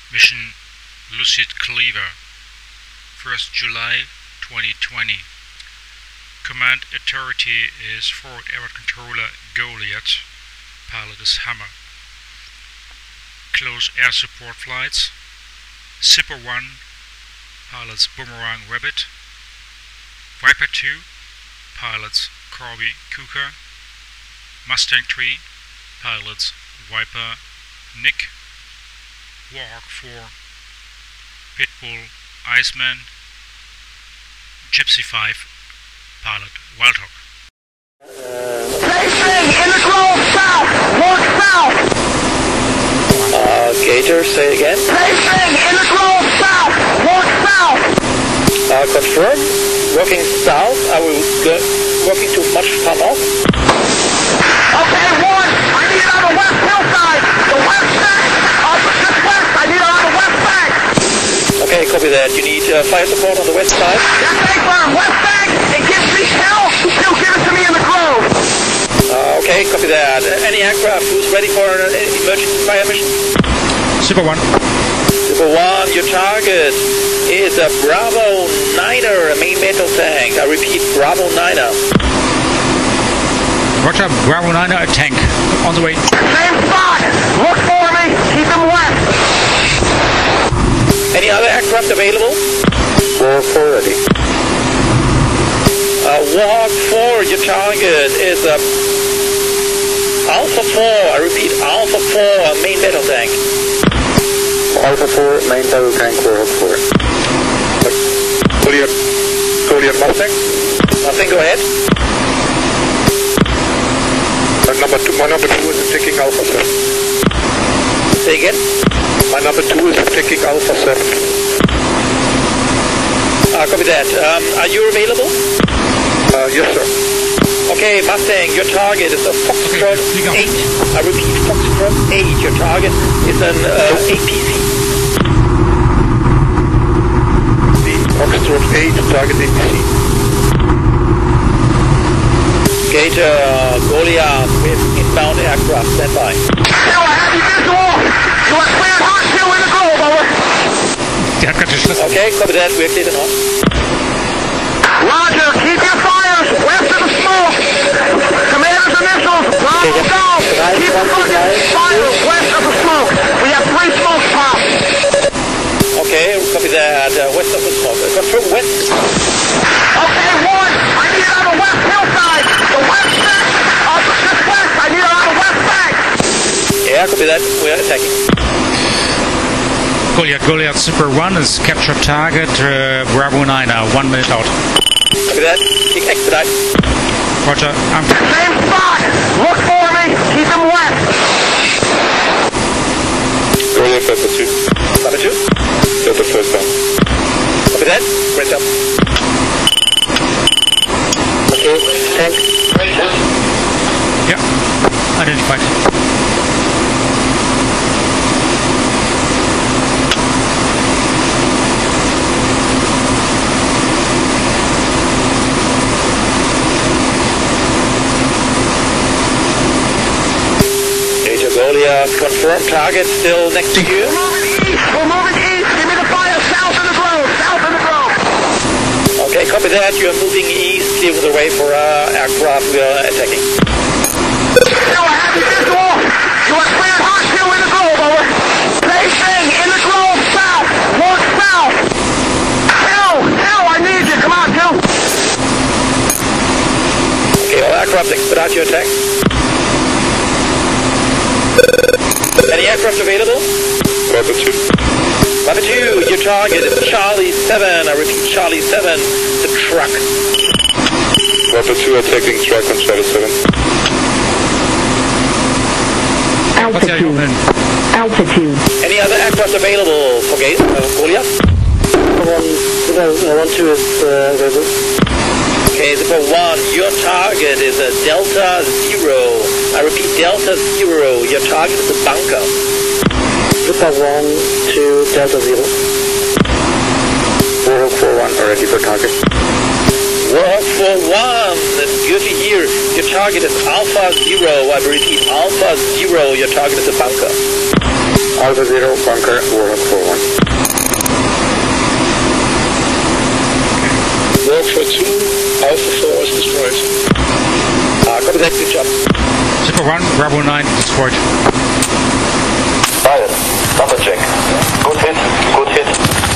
Mission Lucid Cleaver, 1st July 2020. Command authority is Forward Air Controller Goliath, pilot is Hammer. Close air support flights: Zipper 1, pilots Boomerang Rabbit. Viper 2, pilots Corby Kuka. Mustang 3, pilots Viper Nick. Warhawk 4, Pitbull Iceman. Gypsy 5, pilot Wildhawk. Racing in the grove south! Walk south! Gator, say it again. Racing in the grove south! Walk south! Confirm. Walking south. Are we walking too much fun off? Okay, one! I need it on the west hillside! The west bank! Just west! I need it on the west bank! Okay, copy that. You need fire support on the west side? Yes, thanks, sir! West bank! It gives me hell! Still give it to me in the grove! Okay, copy that. Any aircraft who's ready for an emergency fire mission? Zipper 1. Zipper 1, your target is a Bravo 9er, a main battle tank. I repeat, Bravo 9er. Roger, Bravo 9er, a tank. On the way. Same spot! Look for me! Keep him west! Any other aircraft available? Warhawk 4 ready. Warhawk 4, your target is a Alpha 4, I repeat, Alpha 4, a main battle tank. Alpha 4, main battle tank, Warhawk 4. Goliath Mustang? Mustang, go ahead. My number 2 is attacking Alpha 7. Say again? My number 2 is attacking Alpha 7. Copy that. Are you available? Yes, sir. Okay, Mustang, your target is a Foxtrot 8. I repeat, Foxtrot 8. Your target is an APC. The Foxtrot 8, target APC. Gator, Goliath with inbound aircraft, stand by. Still a heavy visual! You are cleared hot still in the grove, over! Der hat ganz schön Stress. Okay, copy that, we're clear enough. Roger, keep your fires west of the smoke! Commander's initials, Bravo Golf! Keep fucking fires west of the smoke! We have 3 smoke pops! Okay, copy that, west of the smoke. Confirm west. Okay, 1! I need it on the west hillside! The west bank! Just west! I need it on the west bank! Yeah, copy that, we're attacking. Goliath Zipper 1 is capture target, Bravo 9er, 1 minute out. Copy that, expedite. Roger, Same spot! Look for me! Keep him west! Goliath Delta 2. Number 2. Delta first down. Copy that, right up. Okay, tank. yeah, identified. Goliath, confirm target still next to you. We're moving east! We're moving east! Give me the fire south of the grove! South of the grove! Okay, copy that. You are moving east, clearing the way for aircraft we are attacking. Still a heavy visual! You are cleared hot still in the grove, over! Racing in the grove south! Walk south! Hill! I need you! Come on, Hill! Okay, all aircraft expedite your attack. Any aircraft available? Bravo 2. Bravo 2, your target is Charlie 7. I repeat, Charlie 7, the truck. Bravo 2 attacking truck on Charlie 7. Altitude. Any other aircraft available for Goliath? 1-2 is available. Okay, Zipper 1, your target is a Delta 0. I repeat, Delta 0. Your target is a bunker. Zipper 1 to Delta 0. Warhawk 4-1 already for target. Warhawk 4-1, that's good to hear. Your target is Alpha 0. I repeat, Alpha 0. Your target is a bunker. Alpha 0, bunker, Warhawk 4-1. Warhawk 4-2, Alpha 4 is destroyed. Copy that, good job. Zipper 1, Bravo 9 destroyed. Ryan, number check. Good hit, good hit.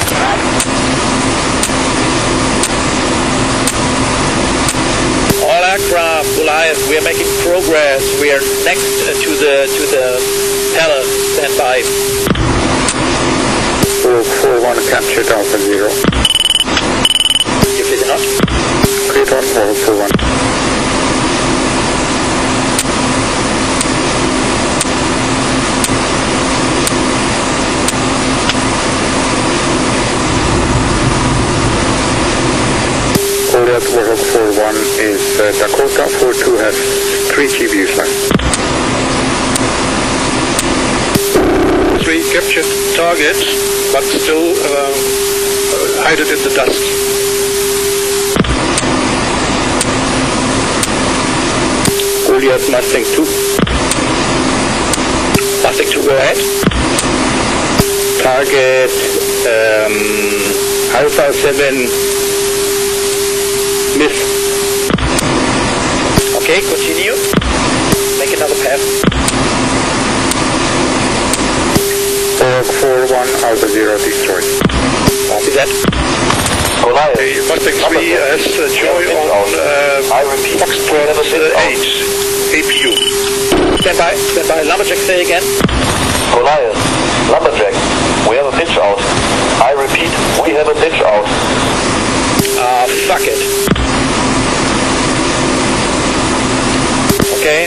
All aircraft, Goliath, we are making progress. We are next to the palace. Stand by. Warhawk 4-1 captured Alpha 0. You did not. Cleared on Warhawk 4-1. Goliath Warhawk 4-1 is Dakota 4-2 has 3 GBUs left. 3 captured targets, but still hide it in the dust. Goliath Mustang 2. Mustang 2, go ahead. Target Alpha 7. Miss. Okay, continue. Make another pass. Warhawk 4-1, Alpha 0 destroyed. Copy that. Goliath. The Mustang 3 has joy on I repeat. Foxtrot 8 APU. Stand by. Lumberjack, say again. Goliath, Lumberjack, we have a pitch out. I repeat, we have a pitch out. Fuck it. Okay,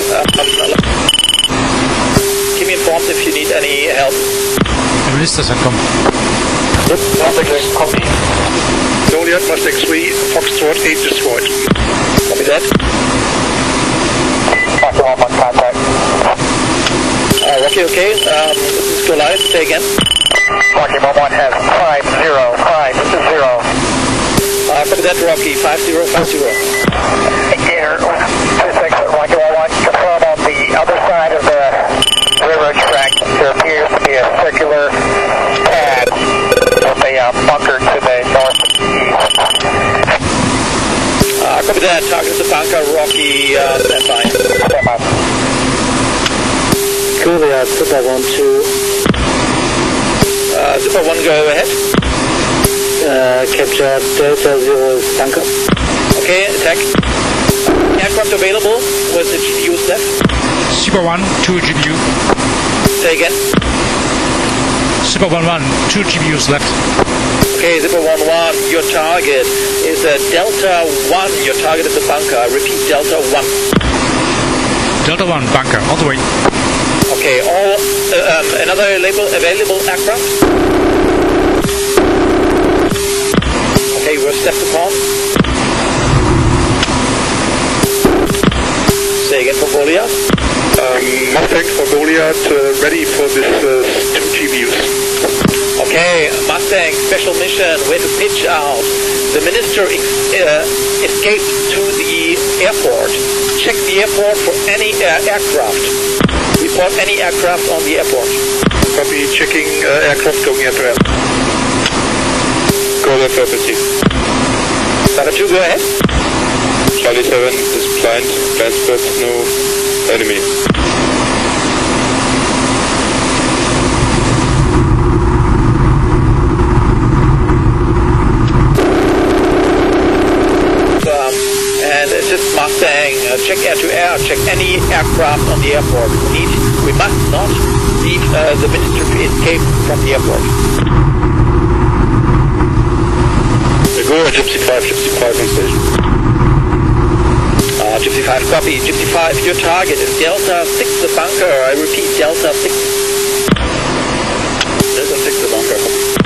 keep me informed if you need any help. De ministers are coming. Lumberjack, copy. Goliath Mustang 3, Foxtrot 8 destroyed. Copy that. Rocky 1 contact. Rocky, okay. This is Goliath, say again. Rocky 1 has 5-0, this is 0. Copy that, Rocky, 5050. Gator, 26, Rocky 1, confirm on the other side of the railroad track. There appears to be a circular pad with a bunker to the northeast. Copy that, target the bunker, Rocky, stand by. Stand by. Goliath, Zipper 1-2. Zipper 1, go ahead. Capture Delta 0 bunker. Okay, attack. Aircraft available with the GPUs left. Zipper 1, 2 GPU. Say again. Zipper 1-1, 2 GPUs left. Okay, Zipper 1-1, your target is Delta 1. Your target is the bunker. I repeat, Delta 1. Delta 1, bunker, all the way. Okay, all another available aircraft. Okay, we're step to call. Say again for Goliath. Mustang for Goliath, ready for this 2 GBUs. Okay, Mustang, special mission, where to pitch out. The minister escaped to the airport. Check the airport for any aircraft. Report any aircraft on the airport. Copy, checking aircraft going into air. Goliath Rapid. Starter 2, go ahead. Charlie 7 is blind spot, no enemy. And it's just Mustang, check air to air, check any aircraft on the airport. We must not leave the minister to escape from the airport. Go Gypsy 5 on station. Gypsy 5, copy. Gypsy 5, your target is Delta 6, the bunker. I repeat, Delta 6. Delta 6, the bunker.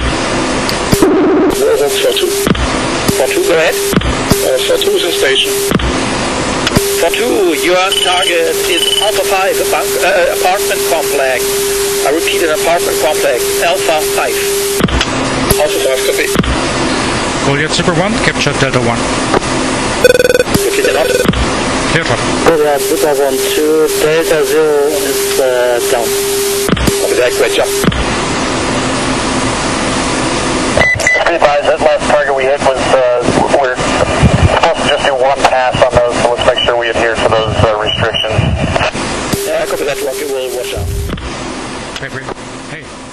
Warhawk 4-2. 4-2, go ahead. 4-2 is in station. 4-2, your target is Alpha 5, a apartment complex. I repeat, an apartment complex, Alpha 5. Alpha 5, copy. Goliath Zipper 1, capture Delta 1. Okay, then not. Clear top. Goliath Zipper 1-2, Delta 0 is down. Copy that, great job. Be advised, that last target we hit was, we're supposed to just do one pass on those, so let's make sure we adhere to those restrictions. Copy that, Rocky, we'll watch out. Hey.